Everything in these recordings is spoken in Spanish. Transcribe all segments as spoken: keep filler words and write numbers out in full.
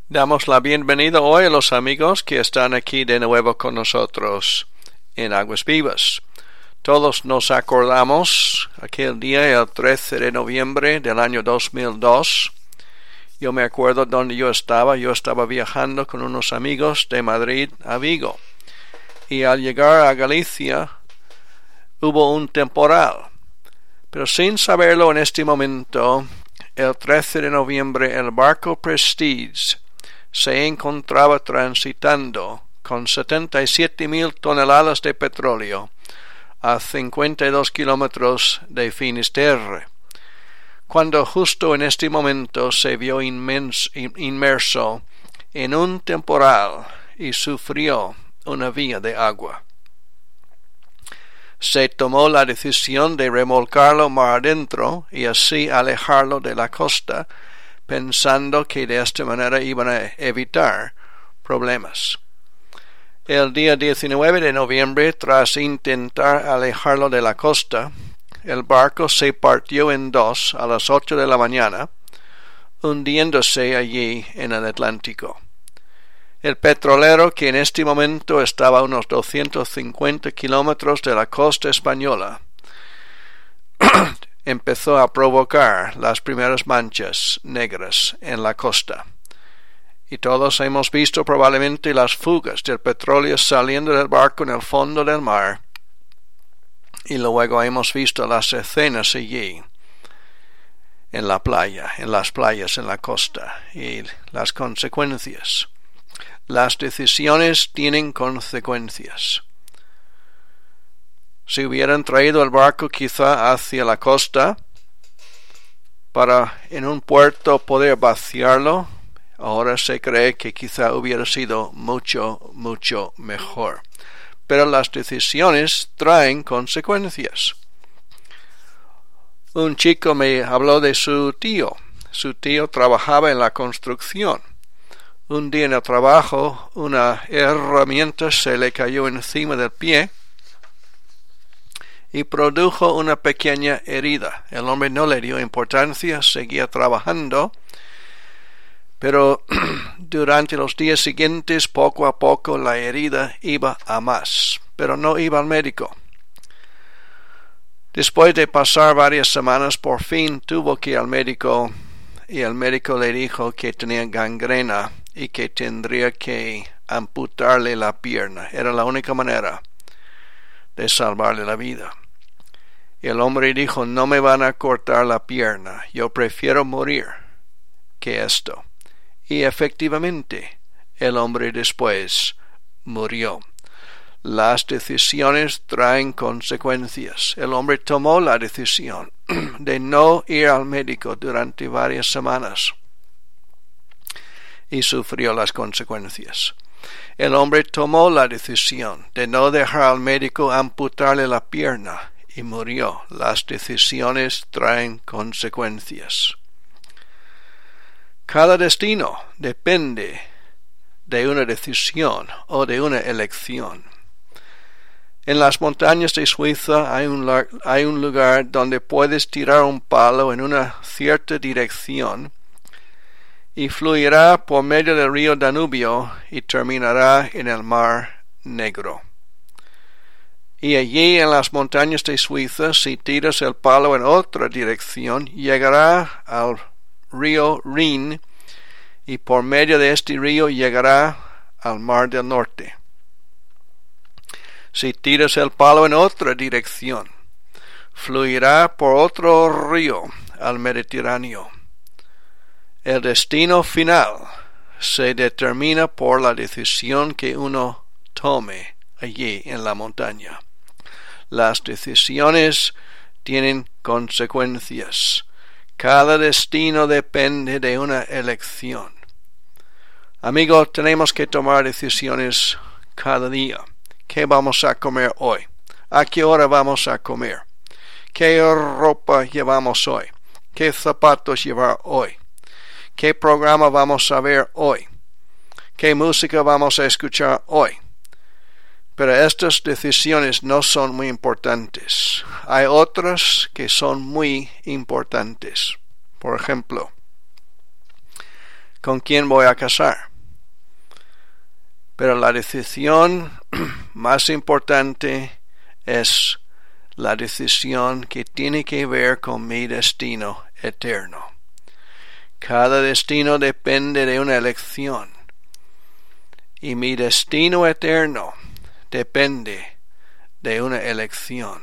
Damos la bienvenida hoy a los amigos que están aquí de nuevo con nosotros en Aguas Vivas. Todos nos acordamos aquel día, el trece de noviembre del año dos mil dos. Yo me acuerdo donde yo estaba. Yo estaba viajando con unos amigos de Madrid a Vigo. Y al llegar a Galicia hubo un temporal. Pero sin saberlo en este momento, el trece de noviembre el barco Prestige se encontraba transitando con setenta y siete mil toneladas de petróleo a cincuenta y dos kilómetros de Finisterre, cuando justo en este momento se vio inmens, inmerso en un temporal y sufrió una vía de agua. Se tomó la decisión de remolcarlo mar adentro y así alejarlo de la costa, pensando que de esta manera iban a evitar problemas. El día diecinueve de noviembre, tras intentar alejarlo de la costa, el barco se partió en dos a las ocho de la mañana, hundiéndose allí en el Atlántico. El petrolero, que en este momento estaba a unos doscientos cincuenta kilómetros de la costa española, empezó a provocar las primeras manchas negras en la costa. Y todos hemos visto probablemente las fugas del petróleo saliendo del barco en el fondo del mar. Y luego hemos visto las escenas allí, en la playa, en las playas, en la costa, y las consecuencias. Las decisiones tienen consecuencias. Si hubieran traído el barco quizá hacia la costa para en un puerto poder vaciarlo, ahora se cree que quizá hubiera sido mucho, mucho mejor. Pero las decisiones traen consecuencias. Un chico me habló de su tío. Su tío trabajaba en la construcción. Un día en el trabajo, una herramienta se le cayó encima del pie y produjo una pequeña herida. El hombre no le dio importancia, seguía trabajando, pero durante los días siguientes, poco a poco, la herida iba a más, pero no iba al médico. Después de pasar varias semanas, por fin tuvo que ir al médico, y el médico le dijo que tenía gangrena y que tendría que amputarle la pierna. Era la única manera de salvarle la vida. Y el hombre dijo, no me van a cortar la pierna, yo prefiero morir que esto. Y efectivamente, el hombre después murió. Las decisiones traen consecuencias. El hombre tomó la decisión de no ir al médico durante varias semanas y sufrió las consecuencias. El hombre tomó la decisión de no dejar al médico amputarle la pierna y murió. Las decisiones traen consecuencias. Cada destino depende de una decisión o de una elección. En las montañas de Suiza hay un, hay un lugar donde puedes tirar un palo en una cierta dirección y fluirá por medio del río Danubio y terminará en el Mar Negro. Y allí en las montañas de Suiza, si tiras el palo en otra dirección, llegará al río Rin y por medio de este río llegará al Mar del Norte. Si tiras el palo en otra dirección, fluirá por otro río al Mediterráneo. El destino final se determina por la decisión que uno tome allí en la montaña. Las decisiones tienen consecuencias. Cada destino depende de una elección. Amigo, tenemos que tomar decisiones cada día. ¿Qué vamos a comer hoy? ¿A qué hora vamos a comer? ¿Qué ropa llevamos hoy? ¿Qué zapatos llevar hoy? ¿Qué programa vamos a ver hoy? ¿Qué música vamos a escuchar hoy? Pero estas decisiones no son muy importantes. Hay otras que son muy importantes. Por ejemplo, ¿Con quién voy a casar? Pero la decisión más importante es la decisión que tiene que ver con mi destino eterno. Cada destino depende de una elección. Y mi destino eterno depende de una elección.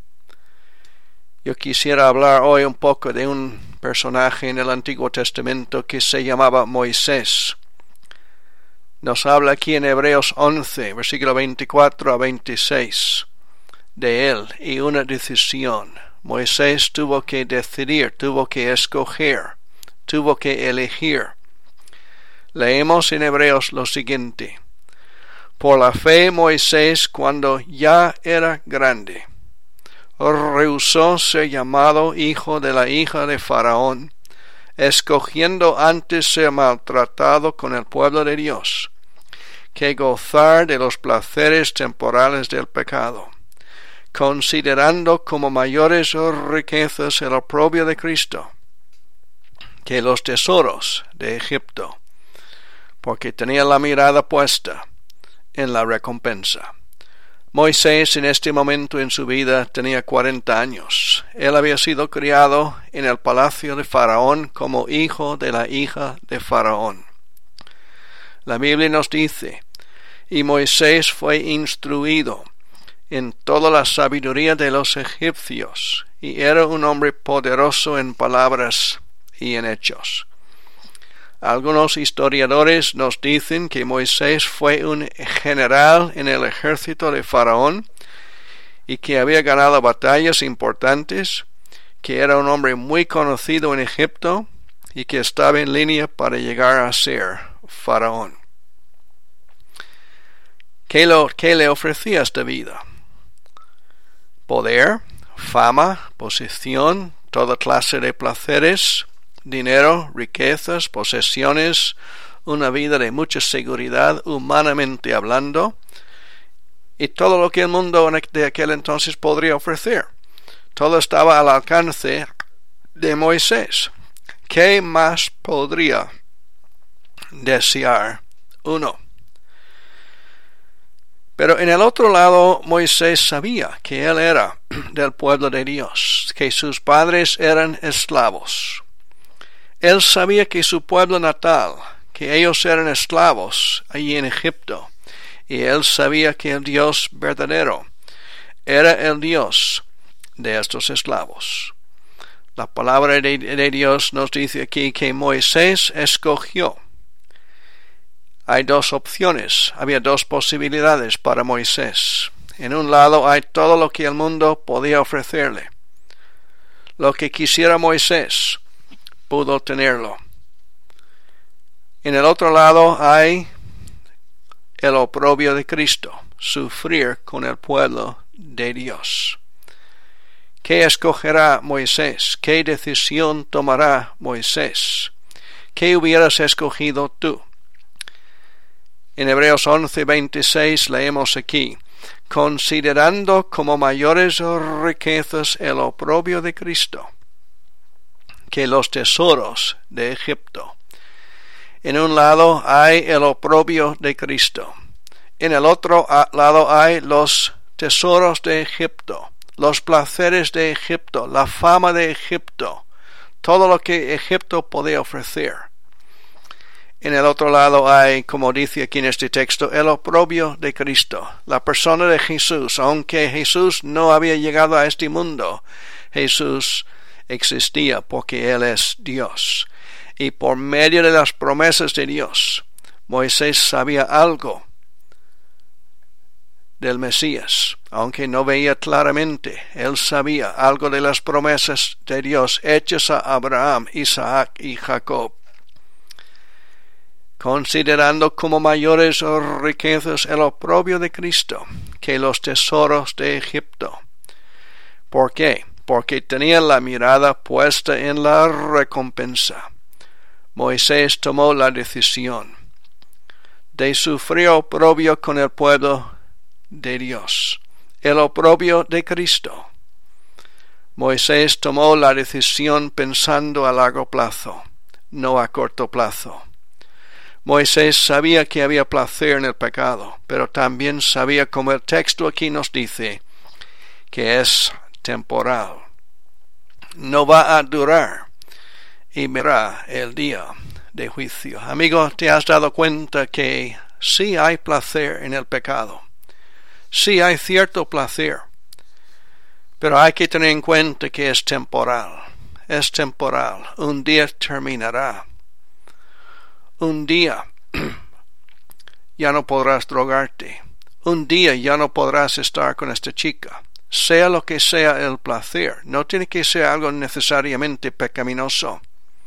Yo quisiera hablar hoy un poco de un personaje en el Antiguo Testamento que se llamaba Moisés. Nos habla aquí en Hebreos once, versículo veinticuatro a veintiséis, de él y una decisión. Moisés tuvo que decidir, tuvo que escoger, tuvo que elegir. Leemos en Hebreos lo siguiente: por la fe Moisés, cuando ya era grande, rehusó ser llamado hijo de la hija de Faraón, escogiendo antes ser maltratado con el pueblo de Dios, que gozar de los placeres temporales del pecado, considerando como mayores riquezas el oprobio de Cristo que los tesoros de Egipto, porque tenía la mirada puesta en la recompensa. Moisés en este momento en su vida tenía cuarenta años. Él había sido criado en el palacio de Faraón como hijo de la hija de Faraón. La Biblia nos dice: y Moisés fue instruido en toda la sabiduría de los egipcios, y era un hombre poderoso en palabras y en hechos. Algunos historiadores nos dicen que Moisés fue un general en el ejército de Faraón y que había ganado batallas importantes, que era un hombre muy conocido en Egipto y que estaba en línea para llegar a ser Faraón. ¿Qué, lo, qué le ofrecía esta vida? Poder, fama, posición, toda clase de placeres, dinero, riquezas, posesiones, una vida de mucha seguridad humanamente hablando, y todo lo que el mundo de aquel entonces podría ofrecer. Todo estaba al alcance de Moisés. ¿Qué más podría desear uno? Pero en el otro lado, Moisés sabía que él era del pueblo de Dios, que sus padres eran esclavos. Él sabía que su pueblo natal, que ellos eran esclavos allí en Egipto, y él sabía que el Dios verdadero era el Dios de estos esclavos. La palabra de, de Dios nos dice aquí que Moisés escogió. Hay dos opciones, había dos posibilidades para Moisés. En un lado hay todo lo que el mundo podía ofrecerle. Lo que quisiera Moisés, pudo tenerlo. En el otro lado hay el oprobio de Cristo, sufrir con el pueblo de Dios. ¿Qué escogerá Moisés? ¿Qué decisión tomará Moisés? ¿Qué hubieras escogido tú? En Hebreos once veintiséis leemos aquí: considerando como mayores riquezas el oprobio de Cristo que los tesoros de Egipto. En un lado hay el oprobio de Cristo. En el otro lado hay los tesoros de Egipto, los placeres de Egipto, la fama de Egipto, todo lo que Egipto podía ofrecer. En el otro lado hay, como dice aquí en este texto, el oprobio de Cristo, la persona de Jesús. Aunque Jesús no había llegado a este mundo, Jesús existía porque Él es Dios. Y por medio de las promesas de Dios, Moisés sabía algo del Mesías. Aunque no veía claramente, él sabía algo de las promesas de Dios hechas a Abraham, Isaac y Jacob. Considerando como mayores riquezas el oprobio de Cristo que los tesoros de Egipto. ¿Por qué? Porque tenía la mirada puesta en la recompensa. Moisés tomó la decisión de sufrir oprobio con el pueblo de Dios, el oprobio de Cristo. Moisés tomó la decisión pensando a largo plazo, no a corto plazo. Moisés sabía que había placer en el pecado, pero también sabía, como el texto aquí nos dice, que es temporal. No va a durar y verá el día de juicio. Amigo, ¿te has dado cuenta que sí hay placer en el pecado? Sí hay cierto placer, pero hay que tener en cuenta que es temporal. Es temporal. Un día terminará. Un día ya no podrás drogarte. Un día ya no podrás estar con esta chica. Sea lo que sea el placer, no tiene que ser algo necesariamente pecaminoso.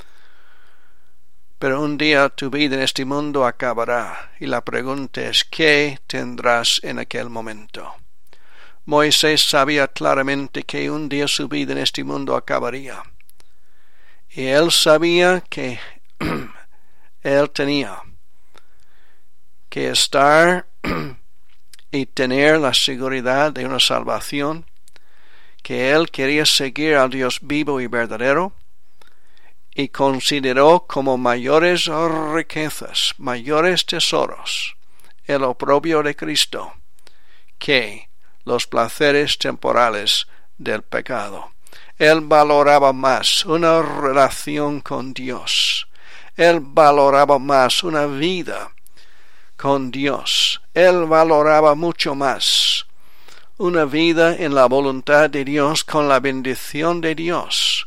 Pero un día tu vida en este mundo acabará, y la pregunta es, ¿qué tendrás en aquel momento? Moisés sabía claramente que un día su vida en este mundo acabaría. Y él sabía que él tenía que estar y tener la seguridad de una salvación, que él quería seguir al Dios vivo y verdadero, y consideró como mayores riquezas, mayores tesoros, el oprobio de Cristo, que los placeres temporales del pecado. Él valoraba más una relación con Dios. Él valoraba más una vida con Dios. Él valoraba mucho más una vida en la voluntad de Dios, con la bendición de Dios,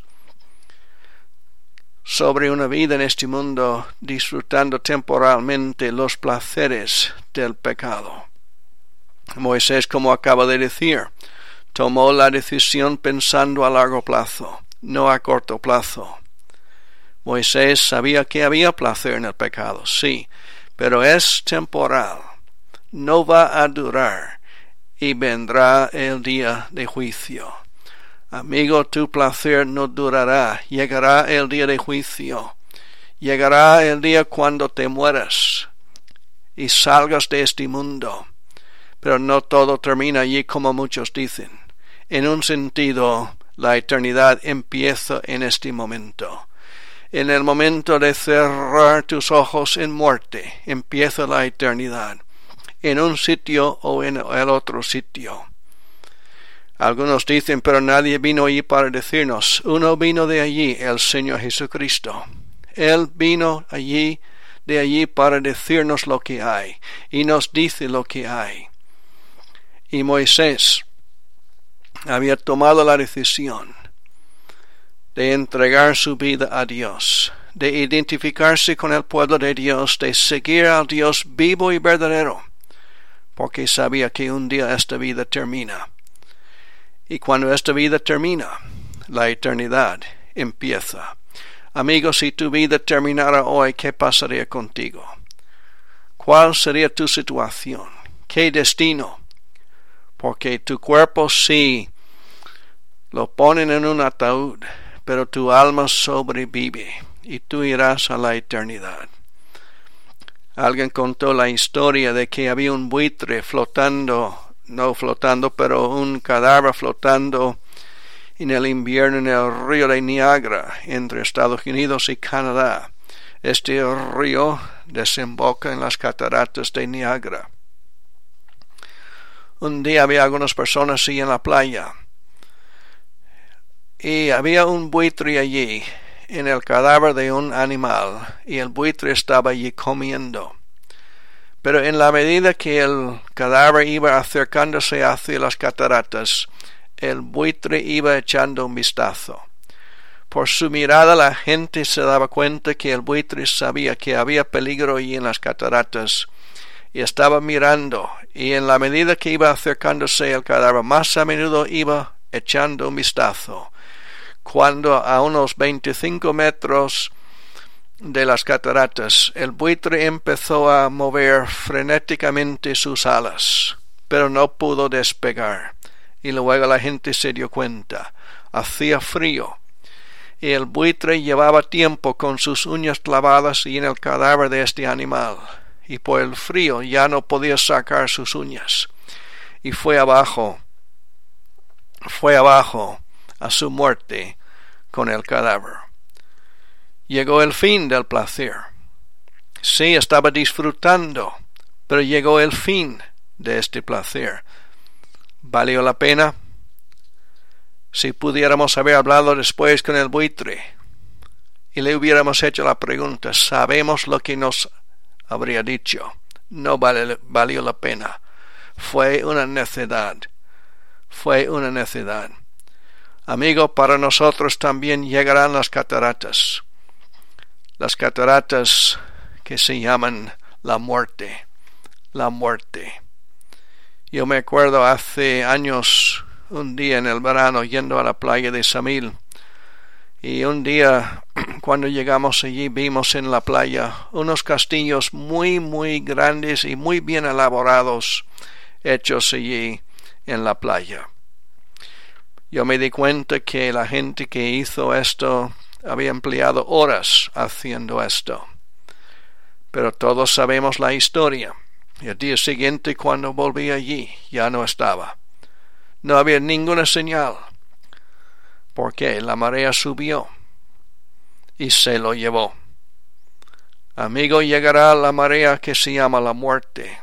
sobre una vida en este mundo disfrutando temporalmente los placeres del pecado. Moisés, como acaba de decir, tomó la decisión pensando a largo plazo, no a corto plazo. Moisés sabía que había placer en el pecado, sí, pero es temporal, no va a durar, y vendrá el día de juicio. Amigo, tu placer no durará, llegará el día de juicio, llegará el día cuando te mueras y salgas de este mundo, pero no todo termina allí como muchos dicen. En un sentido, la eternidad empieza en este momento. En el momento de cerrar tus ojos en muerte, empieza la eternidad, en un sitio o en el otro sitio. Algunos dicen, pero nadie vino allí para decirnos. Uno vino de allí, el Señor Jesucristo. Él vino allí, de allí para decirnos lo que hay, y nos dice lo que hay. Y Moisés había tomado la decisión de entregar su vida a Dios, de identificarse con el pueblo de Dios, de seguir al Dios vivo y verdadero, porque sabía que un día esta vida termina. Y cuando esta vida termina, la eternidad empieza. Amigos, si tu vida terminara hoy, ¿qué pasaría contigo? ¿Cuál sería tu situación? ¿Qué destino? Porque tu cuerpo sí lo ponen en un ataúd, pero tu alma sobrevive y tú irás a la eternidad. Alguien contó la historia de que había un buitre flotando, no flotando, pero un cadáver flotando en el invierno en el río de Niágara, entre Estados Unidos y Canadá. Este río desemboca en las cataratas de Niágara. Un día había algunas personas así en la playa, y había un buitre allí, en el cadáver de un animal, y el buitre estaba allí comiendo. Pero en la medida que el cadáver iba acercándose hacia las cataratas, el buitre iba echando un vistazo. Por su mirada la gente se daba cuenta que el buitre sabía que había peligro allí en las cataratas, y estaba mirando, y en la medida que iba acercándose el cadáver, más a menudo iba echando un vistazo. Cuando a unos veinticinco metros de las cataratas, el buitre empezó a mover frenéticamente sus alas, pero no pudo despegar, y luego la gente se dio cuenta. Hacía frío, y el buitre llevaba tiempo con sus uñas clavadas y en el cadáver de este animal, y por el frío ya no podía sacar sus uñas, y fue abajo, fue abajo a su muerte con el cadáver. Llegó el fin del placer. Sí, estaba disfrutando, pero llegó el fin de este placer. ¿Valió la pena? Si pudiéramos haber hablado después con el buitre y le hubiéramos hecho la pregunta, sabemos lo que nos habría dicho. No vale, valió la pena. Fue una necedad. Fue una necedad. Amigo, para nosotros también llegarán las cataratas. Las cataratas que se llaman la muerte. La muerte. Yo me acuerdo hace años, un día en el verano, yendo a la playa de Samil. Y un día, cuando llegamos allí, vimos en la playa unos castillos muy, muy grandes y muy bien elaborados, hechos allí en la playa. Yo me di cuenta que la gente que hizo esto había empleado horas haciendo esto. Pero todos sabemos la historia. Y el día siguiente, cuando volví allí, ya no estaba. No había ninguna señal. Porque la marea subió y se lo llevó. Amigo, llegará la marea que se llama la muerte.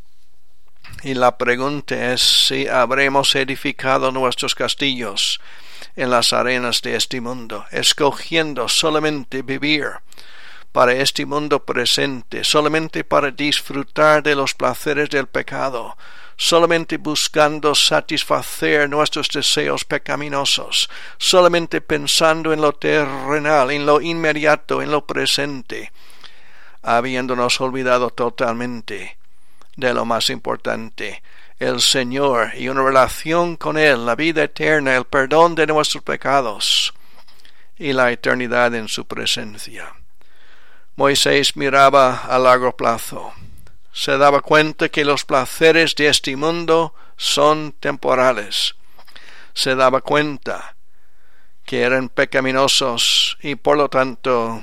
Y la pregunta es si habremos edificado nuestros castillos en las arenas de este mundo, escogiendo solamente vivir para este mundo presente, solamente para disfrutar de los placeres del pecado, solamente buscando satisfacer nuestros deseos pecaminosos, solamente pensando en lo terrenal, en lo inmediato, en lo presente, habiéndonos olvidado totalmente de lo más importante, el Señor y una relación con Él, la vida eterna, el perdón de nuestros pecados y la eternidad en su presencia. Moisés miraba a largo plazo. Se daba cuenta que los placeres de este mundo son temporales. Se daba cuenta que eran pecaminosos y por lo tanto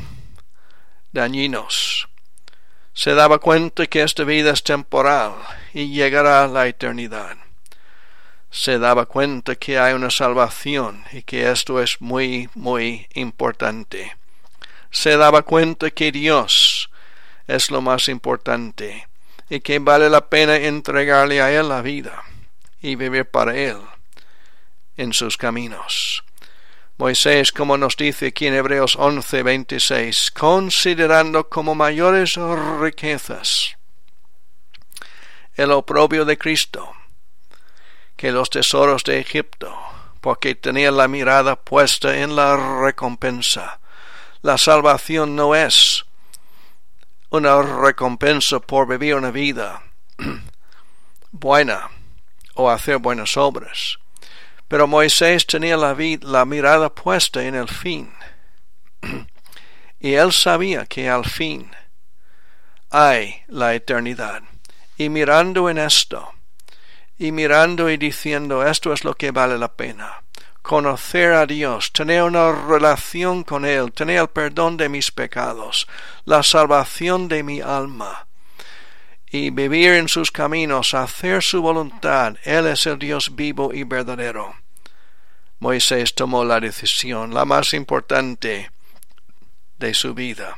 dañinos. Se daba cuenta que esta vida es temporal y llegará la eternidad. Se daba cuenta que hay una salvación y que esto es muy, muy importante. Se daba cuenta que Dios es lo más importante y que vale la pena entregarle a Él la vida y vivir para Él en sus caminos. Moisés, como nos dice aquí en Hebreos once veintiséis, considerando como mayores riquezas el oprobio de Cristo que los tesoros de Egipto, porque tenía la mirada puesta en la recompensa. La salvación no es una recompensa por vivir una vida buena o hacer buenas obras. Pero Moisés tenía la, vid- la mirada puesta en el fin. Y él sabía que al fin hay la eternidad. Y mirando en esto, y mirando y diciendo, esto es lo que vale la pena. Conocer a Dios, tener una relación con Él, tener el perdón de mis pecados, la salvación de mi alma, y vivir en sus caminos, hacer su voluntad. Él es el Dios vivo y verdadero. Moisés tomó la decisión, la más importante de su vida.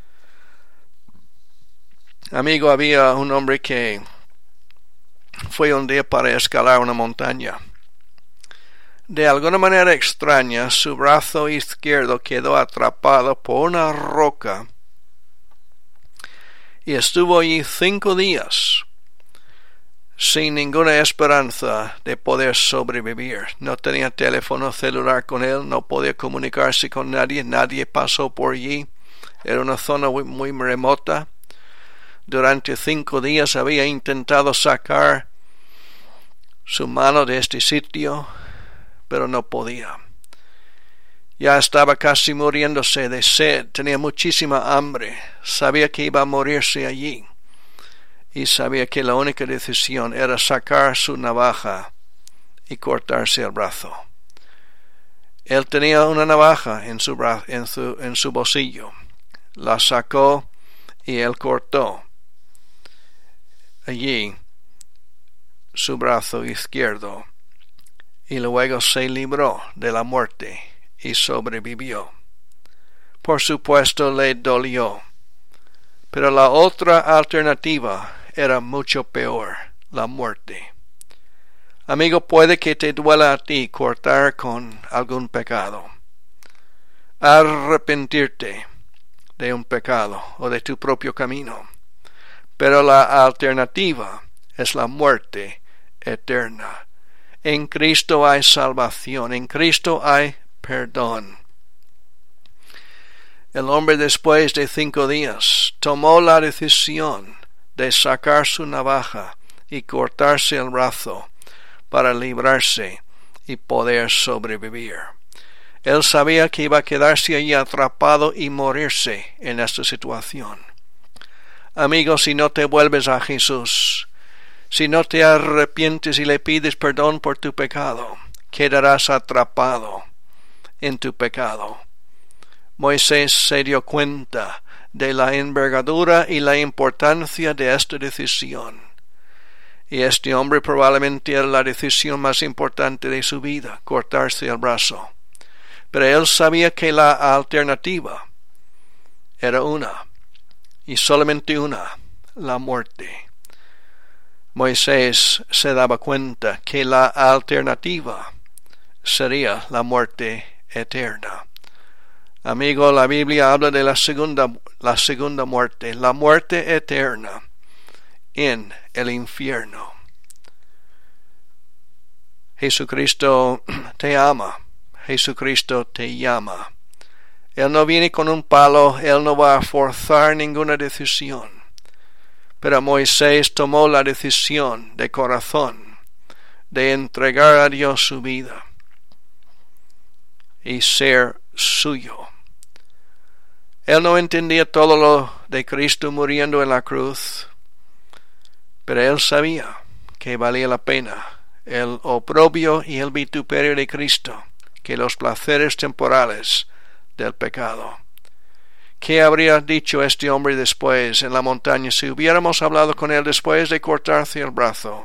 Amigo, había un hombre que fue un día para escalar una montaña. De alguna manera extraña, su brazo izquierdo quedó atrapado por una roca y estuvo allí cinco días sin ninguna esperanza de poder sobrevivir. No tenía teléfono celular con él, no podía comunicarse con nadie, nadie pasó por allí. Era una zona muy, muy remota. Durante cinco días había intentado sacar su mano de este sitio, pero no podía. Ya estaba casi muriéndose de sed, tenía muchísima hambre, sabía que iba a morirse allí, y sabía que la única decisión era sacar su navaja y cortarse el brazo. Él tenía una navaja en su, bra- en su, en su bolsillo, la sacó y él cortó allí su brazo izquierdo, y luego se libró de la muerte y sobrevivió. Por supuesto le dolió, Pero la otra alternativa era mucho peor, la muerte. Amigo, puede que te duela a ti cortar con algún pecado, arrepentirte de un pecado o de tu propio camino. Pero la alternativa es la muerte eterna. En Cristo hay salvación, en Cristo hay perdón. El hombre, después de cinco días, tomó la decisión de sacar su navaja y cortarse el brazo para librarse y poder sobrevivir. Él sabía que iba a quedarse allí atrapado y morirse en esta situación. Amigo, si no te vuelves a Jesús, si no te arrepientes y le pides perdón por tu pecado, quedarás atrapado en tu pecado. Moisés se dio cuenta de la envergadura y la importancia de esta decisión. Y este hombre probablemente era la decisión más importante de su vida, cortarse el brazo. Pero él sabía que la alternativa era una, y solamente una, la muerte. Moisés se daba cuenta que la alternativa sería la muerte eterna. Amigo, la Biblia habla de la segunda, la segunda muerte, la muerte eterna en el infierno. Jesucristo te ama, Jesucristo te llama. Él no viene con un palo, Él no va a forzar ninguna decisión. Pero Moisés tomó la decisión de corazón de entregar a Dios su vida y ser suyo. Él no entendía todo lo de Cristo muriendo en la cruz, pero él sabía que valía la pena el oprobio y el vituperio de Cristo que los placeres temporales del pecado. ¿Qué habría dicho este hombre después en la montaña si hubiéramos hablado con él después de cortarse el brazo?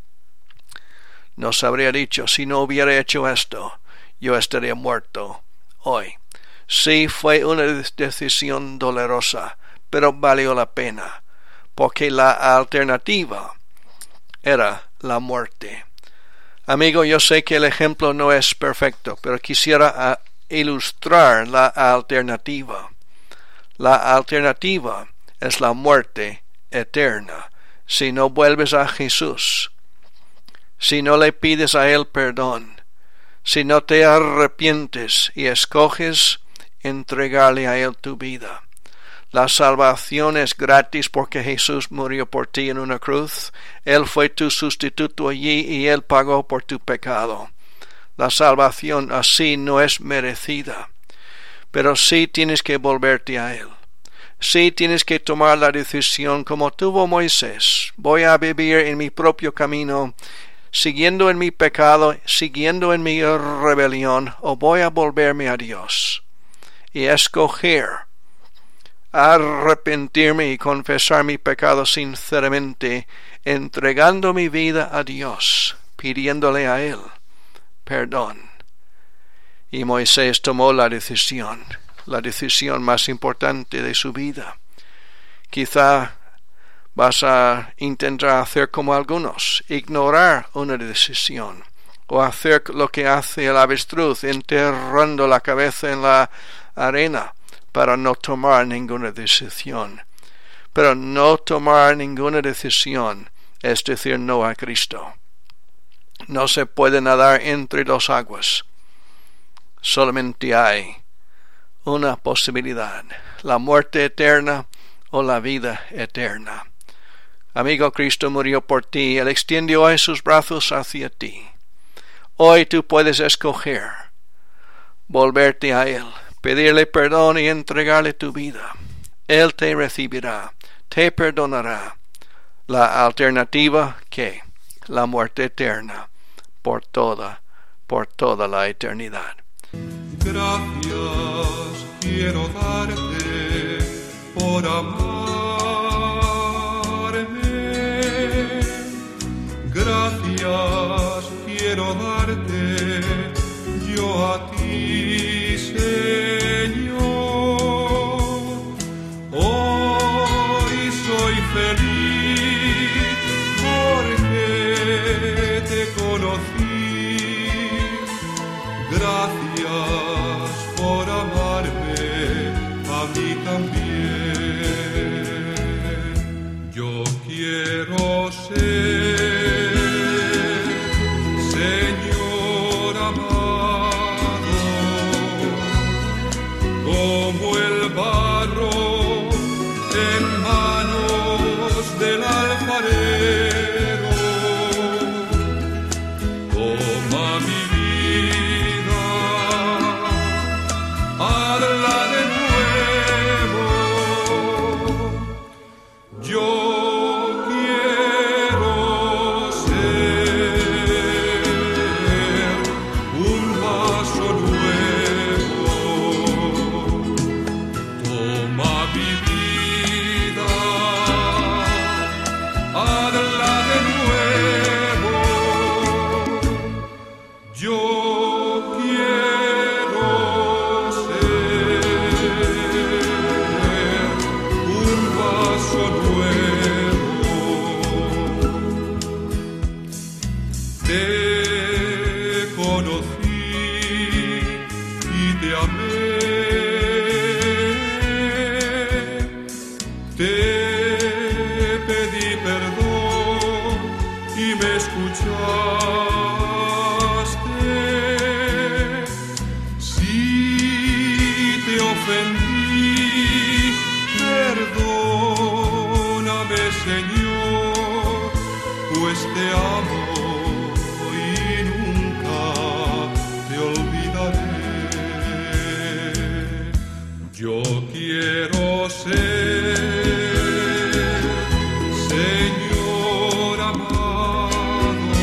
Nos habría dicho, si no hubiera hecho esto, yo estaría muerto hoy. Sí, fue una decisión dolorosa, pero valió la pena, porque la alternativa era la muerte. Amigo, yo sé que el ejemplo no es perfecto, pero quisiera ilustrar la alternativa. La alternativa es la muerte eterna si no vuelves a Jesús, si no le pides a Él perdón, si no te arrepientes y escoges entregarle a Él tu vida. La salvación es gratis porque Jesús murió por ti en una cruz. Él fue tu sustituto allí y Él pagó por tu pecado. La salvación así no es merecida, pero sí tienes que volverte a Él. Sí tienes que tomar la decisión como tuvo Moisés. Voy a vivir en mi propio camino, siguiendo en mi pecado, siguiendo en mi rebelión, o voy a volverme a Dios y escoger arrepentirme y confesar mi pecado sinceramente, entregando mi vida a Dios, pidiéndole a Él perdón. Y Moisés tomó la decisión, la decisión más importante de su vida. Quizá vas a intentar hacer como algunos, ignorar una decisión, o hacer lo que hace el avestruz, enterrando la cabeza en la arena para no tomar ninguna decisión. Pero no tomar ninguna decisión es decir no a Cristo. No se puede nadar entre dos aguas. Solamente hay una posibilidad, la muerte eterna o la vida eterna. Amigo, Cristo murió por ti, Él extendió hoy sus brazos hacia ti. Hoy tú puedes escoger volverte a Él, pedirle perdón y entregarle tu vida. Él te recibirá, te perdonará. La alternativa, ¿qué? La muerte eterna, por toda, por toda la eternidad. Gracias quiero darte por amarme. Gracias quiero darte yo a ti, Señor. Oh, feliz porque te conocí. Gracias por amarme a mí también. Yo quiero ser, Señor amado, como el barro en manos del alfarero. Toma mi vida, hazla de nuevo. Yo quiero ser un vaso nuevo. Toma mi vida, hazla de nuevo. Yo quiero ser un vaso nuevo. Te conocí y te amé. Te pedí perdón y me escuchaste. Si te ofendí, perdóname, Señor, pues te amo y nunca te olvidaré. Yo quiero ser, Señor amado,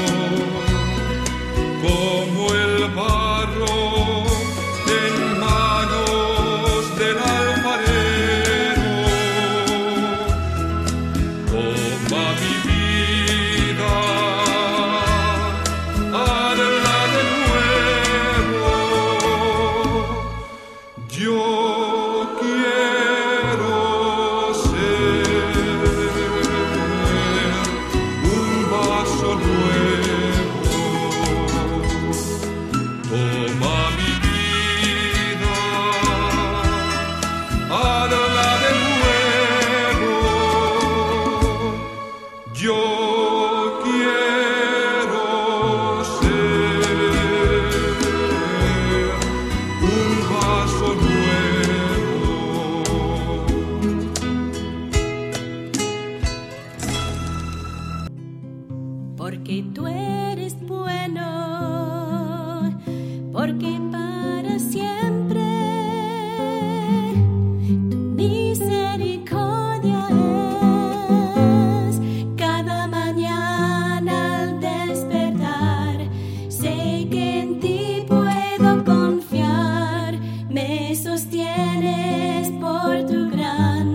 como el barro en manos del alfarero. Toma mi vida, hazla de nuevo. Yo quiero ser un vaso nuevo. Toma mi vida, hazla de nuevo. Yo quiero ser un vaso nuevo. Porque tú eres bueno, porque para siempre tu misericordia es. Cada mañana al despertar, sé que en ti puedo confiar. Me sostienes por tu gran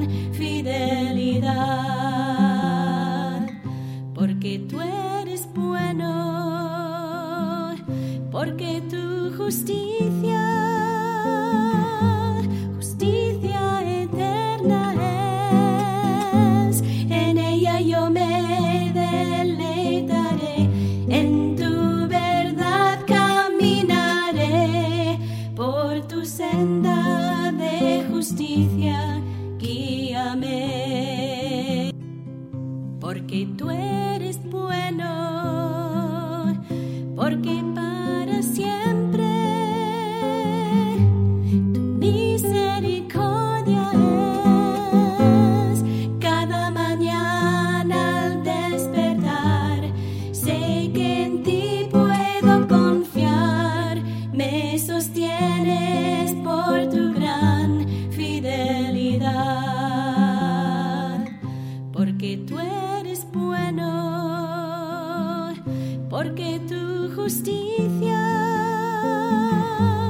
fidelidad. Porque tú eres bueno, porque tu justicia, justicia eterna es. En ella yo me deleitaré, en tu verdad caminaré. Por tu senda de justicia guíame. Porque tú eres bueno, porque para siempre tu misericordia es. Cada mañana al despertar, sé que en ti puedo confiar. Me sostienes por tu gran fidelidad. Porque tú eres bueno, porque tu justicia